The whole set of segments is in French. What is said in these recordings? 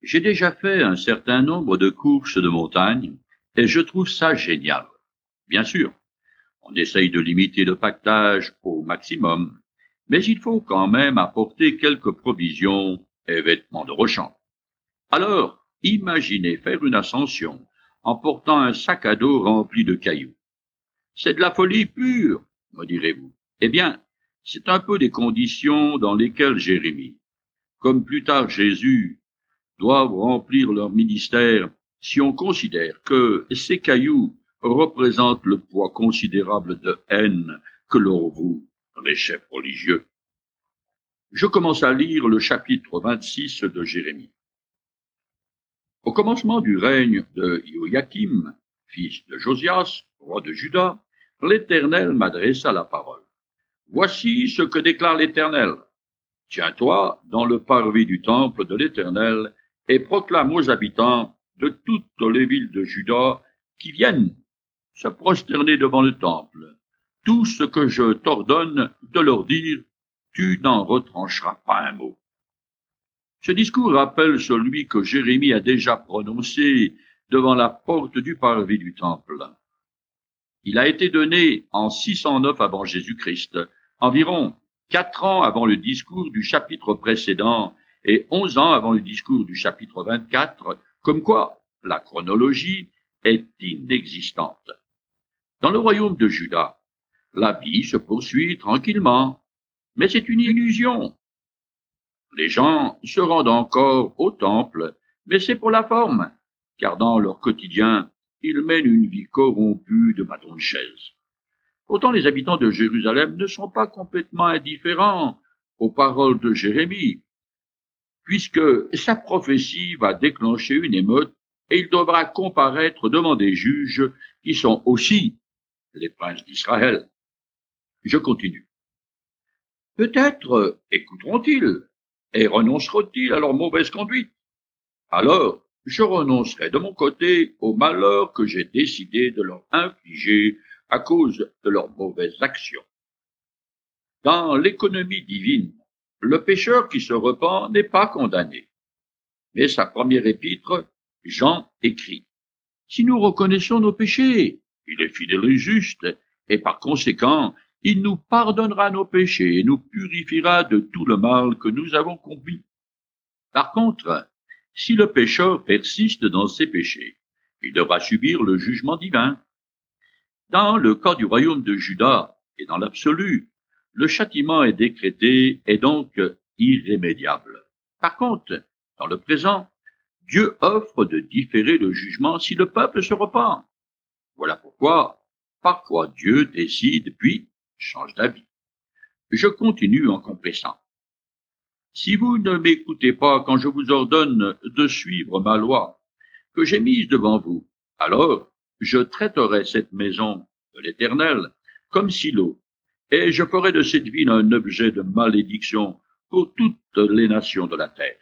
J'ai déjà fait un certain nombre de courses de montagne et je trouve ça génial. Bien sûr, on essaye de limiter le pactage au maximum, mais il faut quand même apporter quelques provisions et vêtements de rechange. Alors, imaginez faire une ascension en portant un sac à dos rempli de cailloux. C'est de la folie pure, me direz-vous. Eh bien, c'est un peu des conditions dans lesquelles Jérémie, comme plus tard Jésus, doivent remplir leur ministère si on considère que ces cailloux représentent le poids considérable de haine que leur vouent les chefs religieux. Je commence à lire le chapitre 26 de Jérémie. Au commencement du règne de Joachim, fils de Josias, roi de Juda, l'Éternel m'adressa la parole. Voici ce que déclare l'Éternel. Tiens-toi dans le parvis du temple de l'Éternel et proclame aux habitants de toutes les villes de Juda qui viennent se prosterner devant le temple. Tout ce que je t'ordonne de leur dire, tu n'en retrancheras pas un mot. Ce discours rappelle celui que Jérémie a déjà prononcé devant la porte du parvis du temple. Il a été donné en 609 avant Jésus-Christ, environ 4 ans avant le discours du chapitre précédent et 11 ans avant le discours du chapitre 24, comme quoi la chronologie est inexistante. Dans le royaume de Juda, la vie se poursuit tranquillement, mais c'est une illusion. Les gens se rendent encore au temple, mais c'est pour la forme, car dans leur quotidien, ils mènent une vie corrompue de bâton de chaise. Pourtant, les habitants de Jérusalem ne sont pas complètement indifférents aux paroles de Jérémie, puisque sa prophétie va déclencher une émeute et il devra comparaître devant des juges qui sont aussi les princes d'Israël. Je continue. Peut-être écouteront-ils et renonceront-ils à leur mauvaise conduite. Alors, je renoncerai de mon côté au malheur que j'ai décidé de leur infliger à cause de leurs mauvaises actions. Dans l'économie divine, le pécheur qui se repent n'est pas condamné. Mais sa première épître, Jean écrit, « Si nous reconnaissons nos péchés, il est fidèle et juste, et par conséquent, il nous pardonnera nos péchés et nous purifiera de tout le mal que nous avons commis. » Par contre, si le pécheur persiste dans ses péchés, il devra subir le jugement divin. Dans le cas du royaume de Juda et dans l'absolu, le châtiment est décrété et donc irrémédiable. Par contre, dans le présent, Dieu offre de différer le jugement si le peuple se repent. Voilà pourquoi, parfois Dieu décide puis change d'avis. Je continue en compressant. Si vous ne m'écoutez pas quand je vous ordonne de suivre ma loi que j'ai mise devant vous, alors je traiterai cette maison de l'Éternel comme Silo, et je ferai de cette ville un objet de malédiction pour toutes les nations de la terre.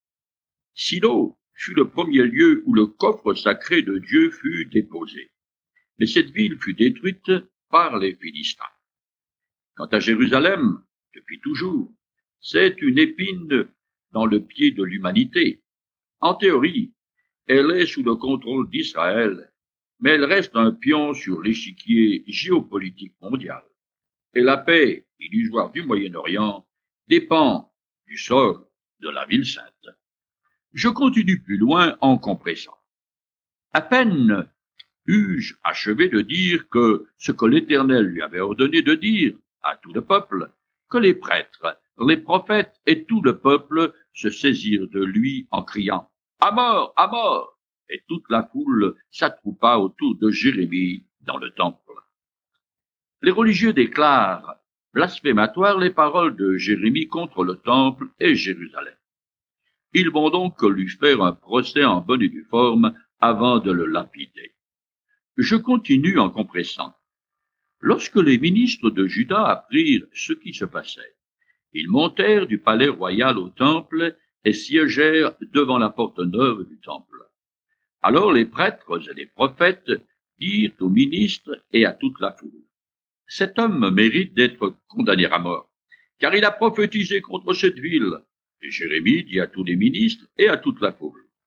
Silo fut le premier lieu où le coffre sacré de Dieu fut déposé, mais cette ville fut détruite par les Philistins. Quant à Jérusalem, depuis toujours, c'est une épine dans le pied de l'humanité. En théorie, elle est sous le contrôle d'Israël, mais elle reste un pion sur l'échiquier géopolitique mondial. Et la paix illusoire du Moyen-Orient dépend du sort de la ville sainte. Je continue plus loin en compressant. À peine eus-je achevé de dire que ce que l'Éternel lui avait ordonné de dire à tout le peuple, que les prêtres, les prophètes et tout le peuple se saisirent de lui en criant « À mort, à mort !» Et toute la foule s'attroupa autour de Jérémie dans le temple. Les religieux déclarent blasphématoires les paroles de Jérémie contre le temple et Jérusalem. Ils vont donc lui faire un procès en bonne et due forme avant de le lapider. Je continue en compressant. Lorsque les ministres de Juda apprirent ce qui se passait, ils montèrent du palais royal au temple et siégèrent devant la porte neuve du temple. Alors les prêtres et les prophètes dirent aux ministres et à toute la foule, « Cet homme mérite d'être condamné à mort, car il a prophétisé contre cette ville. » Et Jérémie dit à tous les ministres et à toute la foule,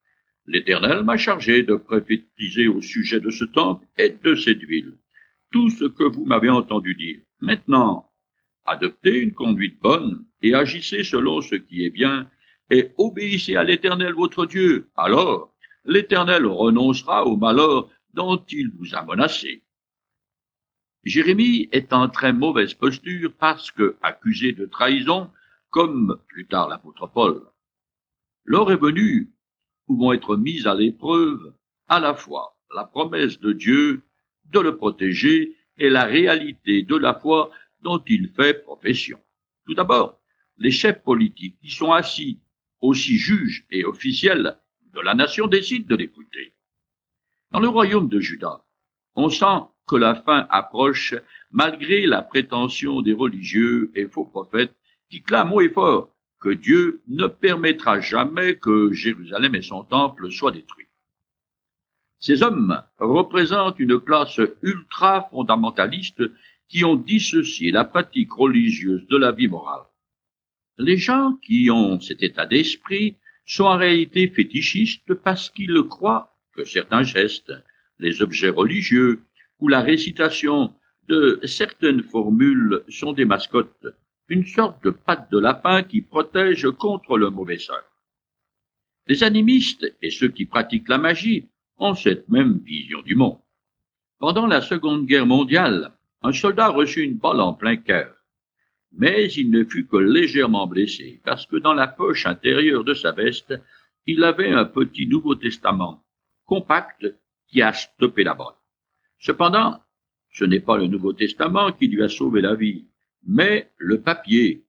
L'Éternel m'a chargé de prophétiser au sujet de ce temple et de cette ville tout ce que vous m'avez entendu dire. Maintenant, adoptez une conduite bonne et agissez selon ce qui est bien et obéissez à l'Éternel votre Dieu. Alors, l'Éternel renoncera au malheur dont il vous a menacé. Jérémie est en très mauvaise posture parce que, accusé de trahison, comme plus tard l'apôtre Paul, l'heure est venue où vont être mises à l'épreuve à la fois la promesse de Dieu de le protéger et la réalité de la foi dont il fait profession. Tout d'abord, les chefs politiques qui sont assis, aussi juges et officiels de la nation, décident de l'écouter. Dans le royaume de Juda, on sent que la fin approche malgré la prétention des religieux et faux prophètes qui clament haut et fort que Dieu ne permettra jamais que Jérusalem et son temple soient détruits. Ces hommes représentent une classe ultra-fondamentaliste qui ont dissocié la pratique religieuse de la vie morale. Les gens qui ont cet état d'esprit sont en réalité fétichistes parce qu'ils croient que certains gestes, les objets religieux ou la récitation de certaines formules sont des mascottes, une sorte de patte de lapin qui protège contre le mauvais sort. Les animistes et ceux qui pratiquent la magie ont cette même vision du monde. Pendant la Seconde Guerre mondiale, un soldat reçut une balle en plein cœur, mais il ne fut que légèrement blessé parce que dans la poche intérieure de sa veste, il avait un petit Nouveau Testament, compact, qui a stoppé la balle. Cependant, ce n'est pas le Nouveau Testament qui lui a sauvé la vie, mais le papier.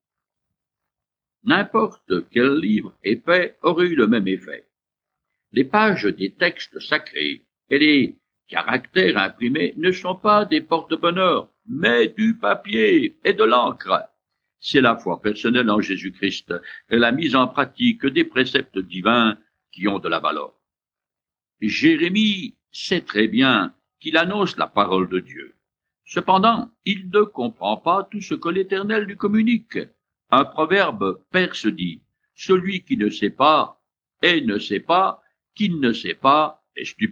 N'importe quel livre épais aurait eu le même effet. Les pages des textes sacrés et les caractères imprimés ne sont pas des porte-bonheur, mais du papier et de l'encre. C'est la foi personnelle en Jésus-Christ et la mise en pratique des préceptes divins qui ont de la valeur. Jérémie sait très bien qu'il annonce la parole de Dieu. Cependant, il ne comprend pas tout ce que l'Éternel lui communique. Un proverbe perse dit « Celui qui ne sait pas et ne sait pas, qui ne sait pas est stupide. »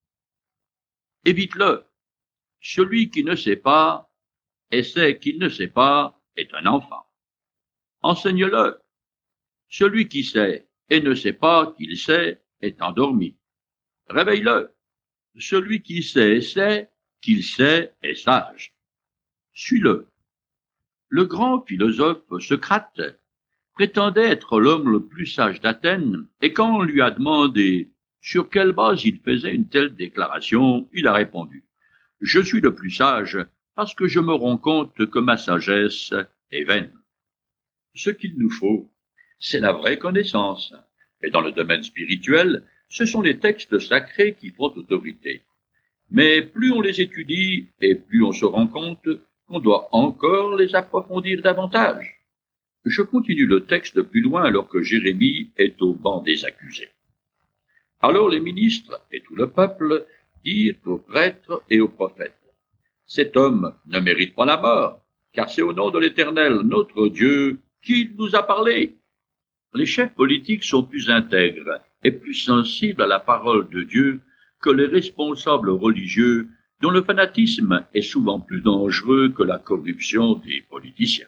Évite-le. Celui qui ne sait pas et sait qu'il ne sait pas est un enfant. Enseigne-le. Celui qui sait et ne sait pas qu'il sait est endormi. Réveille-le. Celui qui sait et sait qu'il sait est sage. Suis-le. Le grand philosophe Socrate prétendait être l'homme le plus sage d'Athènes, et quand on lui a demandé sur quelle base il faisait une telle déclaration, il a répondu « Je suis le plus sage parce que je me rends compte que ma sagesse est vaine. » Ce qu'il nous faut, c'est la vraie connaissance. Et dans le domaine spirituel, ce sont les textes sacrés qui font autorité. Mais plus on les étudie et plus on se rend compte qu'on doit encore les approfondir davantage. Je continue le texte plus loin alors que Jérémie est au banc des accusés. Alors les ministres et tout le peuple dirent aux prêtres et aux prophètes, « Cet homme ne mérite pas la mort, car c'est au nom de l'Éternel, notre Dieu, qu'il nous a parlé. » Les chefs politiques sont plus intègres et plus sensibles à la parole de Dieu que les responsables religieux, dont le fanatisme est souvent plus dangereux que la corruption des politiciens.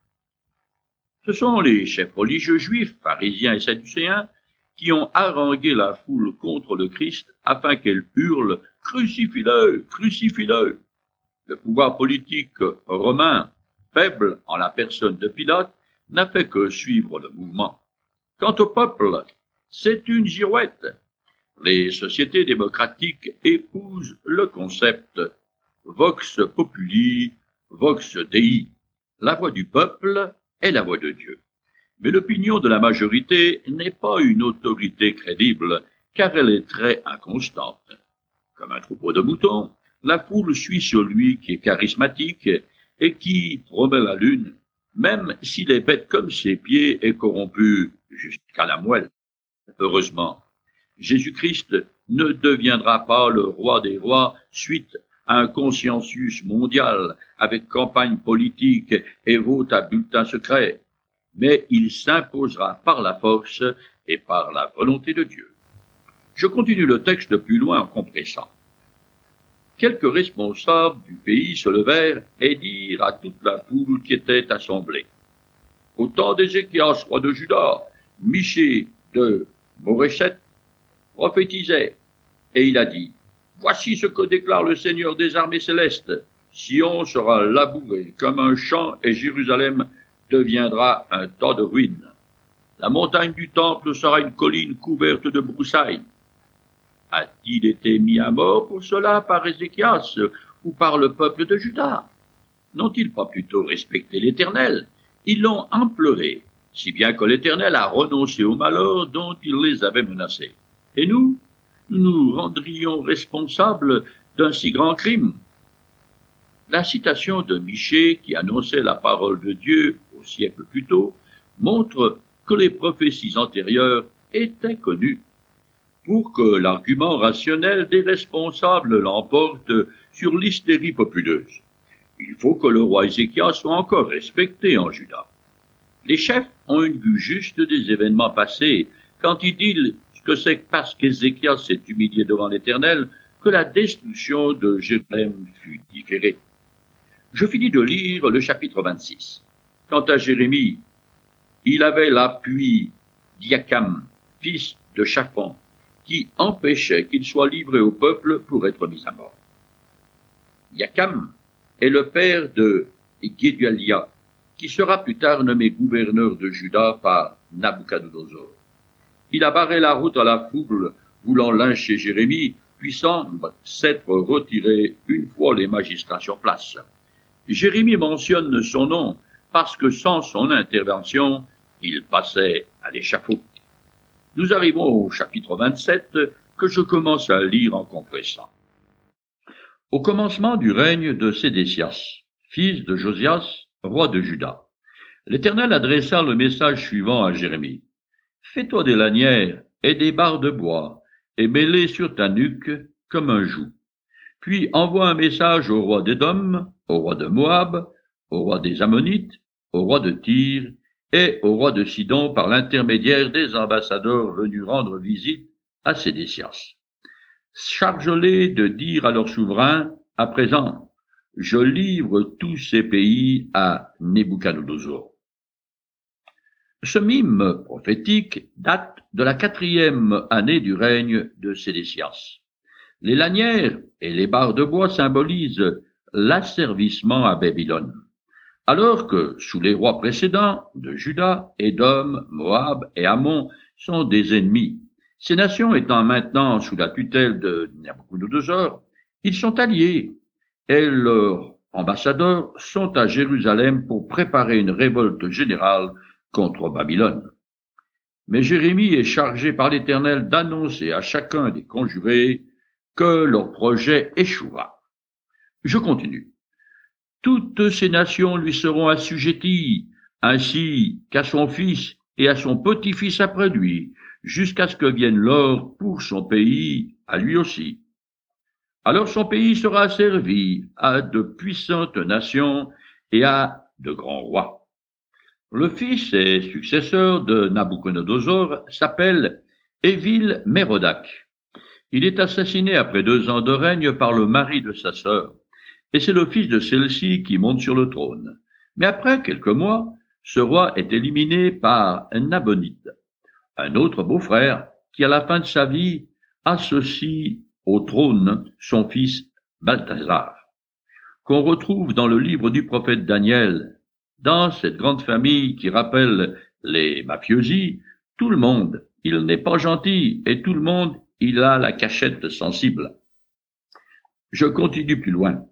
Ce sont les chefs religieux juifs, pharisiens et sadducéens, qui ont harangué la foule contre le Christ afin qu'elle hurle « Crucifie-le, crucifie-le !» Le pouvoir politique romain, faible en la personne de Pilate, n'a fait que suivre le mouvement. Quant au peuple, c'est une girouette. Les sociétés démocratiques épousent le concept vox populi, vox dei. La voix du peuple est la voix de Dieu. Mais l'opinion de la majorité n'est pas une autorité crédible, car elle est très inconstante. Comme un troupeau de moutons, la foule suit celui qui est charismatique et qui promet la lune, même s'il est bête comme ses pieds et corrompu jusqu'à la moelle. Heureusement, Jésus-Christ ne deviendra pas le roi des rois suite à un consensus mondial avec campagne politique et vote à bulletin secret, mais il s'imposera par la force et par la volonté de Dieu. Je continue le texte plus loin en compressant. Quelques responsables du pays se levèrent et dirent à toute la foule qui était assemblée: au temps d'Ézéchias, roi de Juda, Michée de Moréchet prophétisait, et il a dit: voici ce que déclare le Seigneur des armées célestes. Sion sera labouré comme un champ et Jérusalem deviendra un tas de ruines. La montagne du temple sera une colline couverte de broussailles. A-t-il été mis à mort pour cela par Ézéchias ou par le peuple de Juda? N'ont-ils pas plutôt respecté l'Éternel? Ils l'ont implouré, si bien que l'Éternel a renoncé au malheur dont il les avait menacés. Et nous nous rendrions responsables d'un si grand crime? La citation de Michée, qui annonçait la parole de Dieu au siècle plus tôt, montre que les prophéties antérieures étaient connues. Pour que l'argument rationnel des responsables l'emporte sur l'hystérie populeuse, il faut que le roi Ézéchias soit encore respecté en Juda. Les chefs ont une vue juste des événements passés quand ils disent que c'est parce qu'Ézéchias s'est humilié devant l'Éternel que la destruction de Jérusalem fut différée. Je finis de lire le chapitre 26. Quant à Jérémie, il avait l'appui d'Iakam, fils de Shaphan, qui empêchait qu'il soit livré au peuple pour être mis à mort. Iakam est le père de Guédalia, qui sera plus tard nommé gouverneur de Juda par Nabuchodonosor. Il a barré la route à la foule voulant lyncher Jérémie, puissant s'être retiré une fois les magistrats sur place. Jérémie mentionne son nom parce que sans son intervention, il passait à l'échafaud. Nous arrivons au chapitre 27 que je commence à lire en compressant. Au commencement du règne de Sédécias, fils de Josias, roi de Juda, l'Éternel adressa le message suivant à Jérémie. Fais-toi des lanières et des barres de bois, et mets-les sur ta nuque comme un joug. Puis envoie un message au roi d'Édom, au roi de Moab, au roi des Ammonites, au roi de Tyr et au roi de Sidon par l'intermédiaire des ambassadeurs venus rendre visite à Sédécias. Charge-les de dire à leur souverain, à présent, je livre tous ces pays à Nabuchodonosor. Ce mime prophétique date de la 4e année du règne de Sédécias. Les lanières et les barres de bois symbolisent l'asservissement à Babylone. Alors que, sous les rois précédents de Juda, Édom, Moab et Ammon sont des ennemis, ces nations étant maintenant sous la tutelle de Nabuchodonosor, ils sont alliés et leurs ambassadeurs sont à Jérusalem pour préparer une révolte générale contre Babylone. Mais Jérémie est chargé par l'Éternel d'annoncer à chacun des conjurés que leur projet échouera. Je continue. Toutes ces nations lui seront assujetties, ainsi qu'à son fils et à son petit-fils après lui, jusqu'à ce que vienne l'heure pour son pays, à lui aussi. Alors son pays sera asservi à de puissantes nations et à de grands rois. Le fils et successeur de Nabuchodonosor s'appelle Évil-Mérodach. Il est assassiné après 2 ans de règne par le mari de sa sœur, et c'est le fils de celle-ci qui monte sur le trône. Mais après quelques mois, ce roi est éliminé par Nabonide, un autre beau-frère qui, à la fin de sa vie, associe au trône son fils Balthazar, qu'on retrouve dans le livre du prophète Daniel. Dans cette grande famille qui rappelle les mafiosi, tout le monde, il n'est pas gentil, et tout le monde, il a la cachette sensible. Je continue plus loin.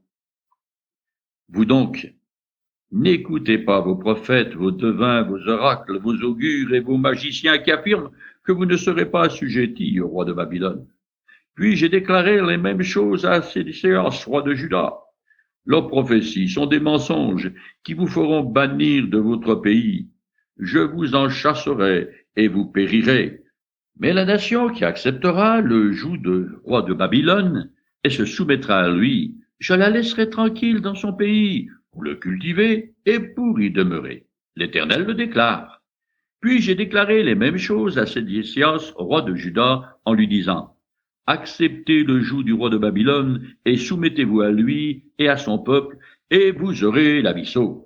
Vous donc, n'écoutez pas vos prophètes, vos devins, vos oracles, vos augures et vos magiciens qui affirment que vous ne serez pas assujettis au roi de Babylone. Puis j'ai déclaré les mêmes choses à Sédécias, roi de Juda. Leurs prophéties sont des mensonges qui vous feront bannir de votre pays. Je vous en chasserai et vous périrez. Mais la nation qui acceptera le joug de roi de Babylone et se soumettra à lui, je la laisserai tranquille dans son pays pour le cultiver et pour y demeurer. L'Éternel le déclare. Puis j'ai déclaré les mêmes choses à Sédécias, roi de Juda, en lui disant, acceptez le joug du roi de Babylone et soumettez-vous à lui et à son peuple, et vous aurez la vie sauve.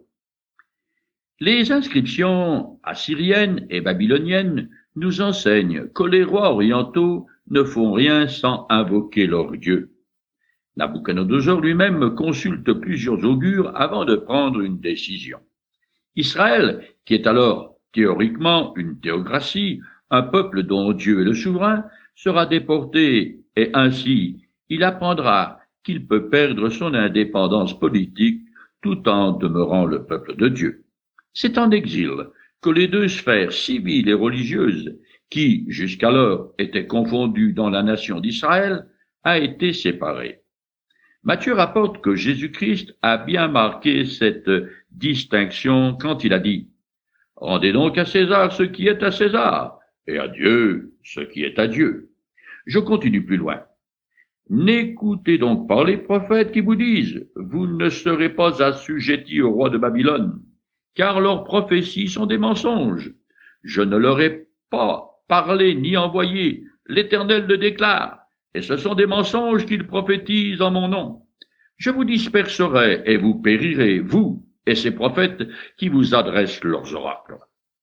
Les inscriptions assyriennes et babyloniennes nous enseignent que les rois orientaux ne font rien sans invoquer leur Dieu. Nabuchodonosor lui-même consulte plusieurs augures avant de prendre une décision. Israël, qui est alors théoriquement une théocratie, un peuple dont Dieu est le souverain, sera déporté et ainsi il apprendra qu'il peut perdre son indépendance politique tout en demeurant le peuple de Dieu. C'est en exil que les deux sphères civiles et religieuses, qui jusqu'alors étaient confondues dans la nation d'Israël, a été séparée. Matthieu rapporte que Jésus-Christ a bien marqué cette distinction quand il a dit « Rendez donc à César ce qui est à César, et à Dieu ce qui est à Dieu. » Je continue plus loin. « N'écoutez donc pas les prophètes qui vous disent « Vous ne serez pas assujettis au roi de Babylone », car leurs prophéties sont des mensonges. Je ne leur ai pas parlé ni envoyé, l'Éternel le déclare, et ce sont des mensonges qu'ils prophétisent en mon nom. Je vous disperserai et vous périrez, vous et ces prophètes qui vous adressent leurs oracles. »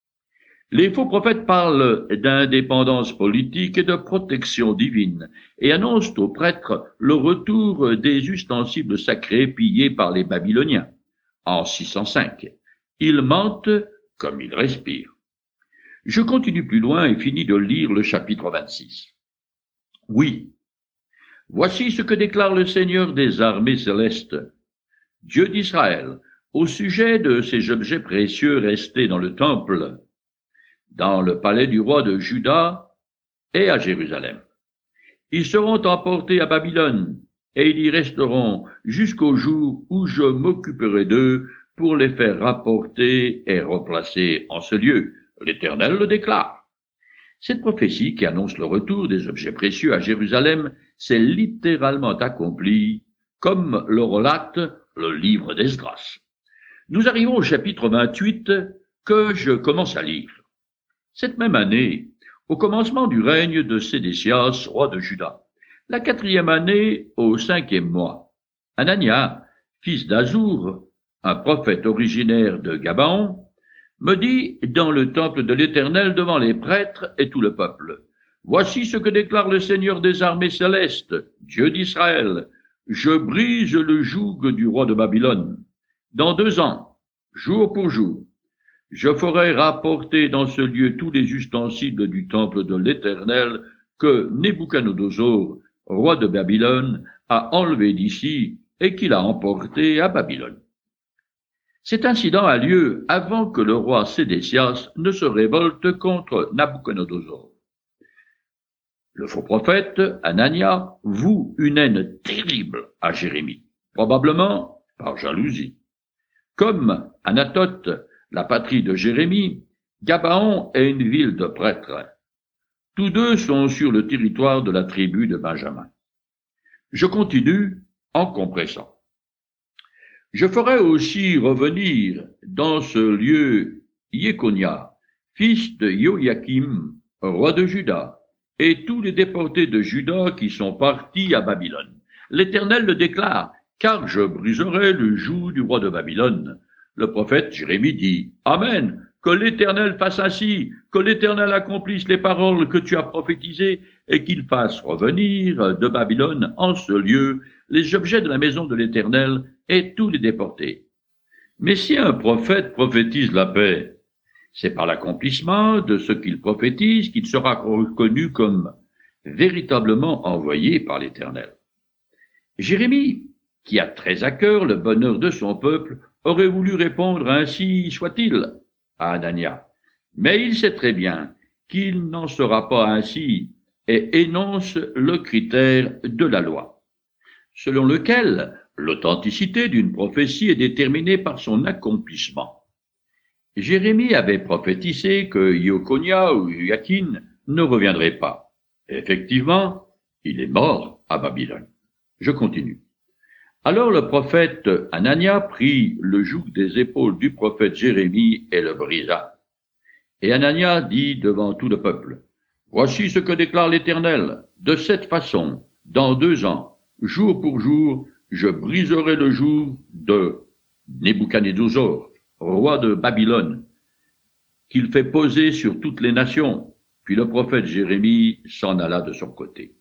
Les faux prophètes parlent d'indépendance politique et de protection divine et annoncent aux prêtres le retour des ustensiles sacrés pillés par les Babyloniens en 605. Ils mentent comme ils respirent. Je continue plus loin et finis de lire le chapitre 26. Oui, voici ce que déclare le Seigneur des armées célestes, Dieu d'Israël, au sujet de ces objets précieux restés dans le temple, dans le palais du roi de Juda et à Jérusalem. Ils seront emportés à Babylone, et ils y resteront jusqu'au jour où je m'occuperai d'eux pour les faire rapporter et replacer en ce lieu. L'Éternel le déclare. Cette prophétie qui annonce le retour des objets précieux à Jérusalem s'est littéralement accomplie, comme le relate le livre d'Esdras. Nous arrivons au chapitre 28 que je commence à lire. Cette même année, au commencement du règne de Sédécias, roi de Juda, la 4e année au 5e mois, Anania, fils d'Azour, un prophète originaire de Gabaon, me dit dans le temple de l'Éternel devant les prêtres et tout le peuple, « Voici ce que déclare le Seigneur des armées célestes, Dieu d'Israël. Je brise le joug du roi de Babylone. Dans 2 ans, jour pour jour, je ferai rapporter dans ce lieu tous les ustensiles du temple de l'Éternel que Nabuchodonosor, roi de Babylone, a enlevé d'ici et qu'il a emporté à Babylone. » Cet incident a lieu avant que le roi Sédécias ne se révolte contre Nabuchodonosor. Le faux prophète, Anania, voue une haine terrible à Jérémie, probablement par jalousie. Comme Anatoth, la patrie de Jérémie, Gabaon est une ville de prêtres. Tous deux sont sur le territoire de la tribu de Benjamin. Je continue en compressant. Je ferai aussi revenir dans ce lieu Yekonia, fils de Joachim, roi de Juda, et tous les déportés de Juda qui sont partis à Babylone. L'Éternel le déclare, car je briserai le joug du roi de Babylone. Le prophète Jérémie dit, « Amen, que l'Éternel fasse ainsi, que l'Éternel accomplisse les paroles que tu as prophétisées, et qu'il fasse revenir de Babylone en ce lieu les objets de la maison de l'Éternel et tous les déportés. » Mais si un prophète prophétise la paix, c'est par l'accomplissement de ce qu'il prophétise qu'il sera reconnu comme véritablement envoyé par l'Éternel. Jérémie, qui a très à cœur le bonheur de son peuple, aurait voulu répondre ainsi soit-il à Anania, mais il sait très bien qu'il n'en sera pas ainsi et énonce le critère de la loi, selon lequel l'authenticité d'une prophétie est déterminée par son accomplissement. Jérémie avait prophétisé que Yekonia ou Joachim ne reviendrait pas. Effectivement, il est mort à Babylone. Je continue. Alors le prophète Anania prit le joug des épaules du prophète Jérémie et le brisa. Et Anania dit devant tout le peuple, voici ce que déclare l'Éternel. De cette façon, dans 2 ans, jour pour jour, je briserai le joug de Nebuchadnezzar, roi de Babylone, qu'il fait poser sur toutes les nations. Puis le prophète Jérémie s'en alla de son côté.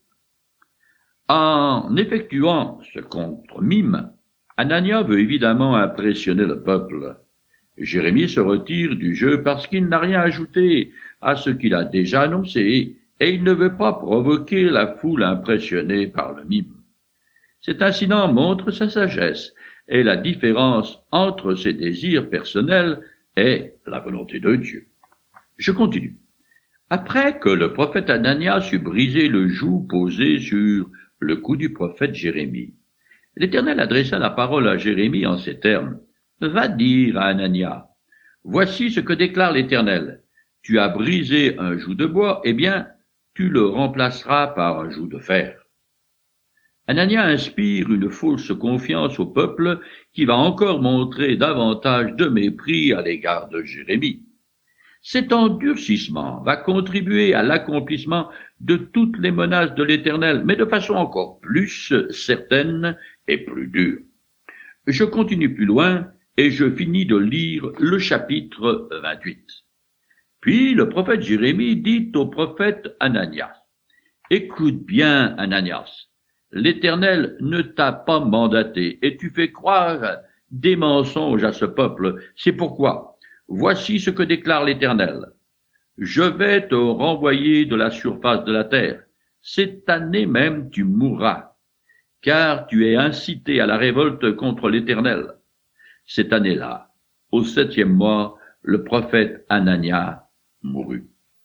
En effectuant ce contre-mime, Anania veut évidemment impressionner le peuple. Jérémie se retire du jeu parce qu'il n'a rien ajouté à ce qu'il a déjà annoncé, et il ne veut pas provoquer la foule impressionnée par le mime. Cet incident montre sa sagesse et la différence entre ses désirs personnels et la volonté de Dieu. Je continue. Après que le prophète Ananias eut brisé le joug posé sur le cou du prophète Jérémie, l'Éternel adressa la parole à Jérémie en ces termes. Va dire à Anania, voici ce que déclare l'Éternel. Tu as brisé un joug de bois, eh bien, tu le remplaceras par un joug de fer. Anania inspire une fausse confiance au peuple qui va encore montrer davantage de mépris à l'égard de Jérémie. Cet endurcissement va contribuer à l'accomplissement de toutes les menaces de l'Éternel, mais de façon encore plus certaine et plus dure. Je continue plus loin et je finis de lire le chapitre 28. Puis le prophète Jérémie dit au prophète Ananias, « Écoute bien, Ananias, l'Éternel ne t'a pas mandaté et tu fais croire des mensonges à ce peuple. C'est pourquoi, voici ce que déclare l'Éternel. Je vais te renvoyer de la surface de la terre. Cette année même tu mourras, car tu es incité à la révolte contre l'Éternel. » Cette année-là, au 7e mois, le prophète Anania mourut.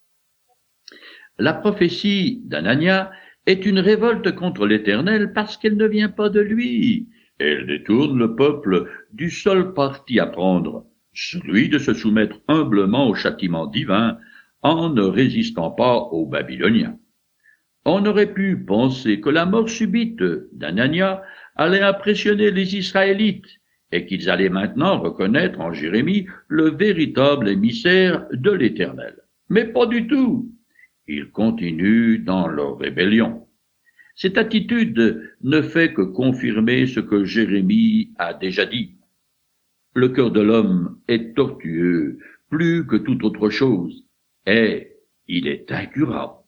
La prophétie d'Anania est une révolte contre l'Éternel parce qu'elle ne vient pas de lui. Elle détourne le peuple du seul parti à prendre, celui de se soumettre humblement au châtiment divin en ne résistant pas aux Babyloniens. On aurait pu penser que la mort subite d'Anania allait impressionner les Israélites et qu'ils allaient maintenant reconnaître en Jérémie le véritable émissaire de l'Éternel. Mais pas du tout. Ils continuent dans leur rébellion. Cette attitude ne fait que confirmer ce que Jérémie a déjà dit. Le cœur de l'homme est tortueux plus que toute autre chose, et il est incurable.